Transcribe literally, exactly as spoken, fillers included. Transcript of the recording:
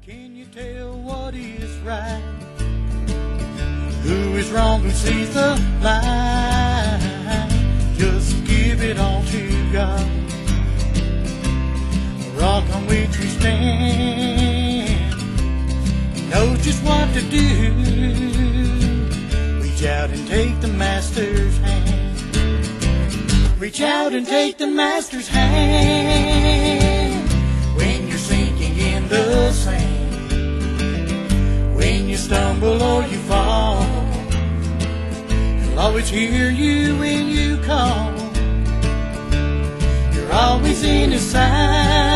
Can you tell what is right? Who is wrong? Who sees the light? Just give it all to God. A rock on which we stand, knows just what to do. Reach out and take the Master's hand. Reach out and take the Master's hand. When you're sinking in the sand, when you stumble or you fall, He'll always hear you when you call. You're always in His sight.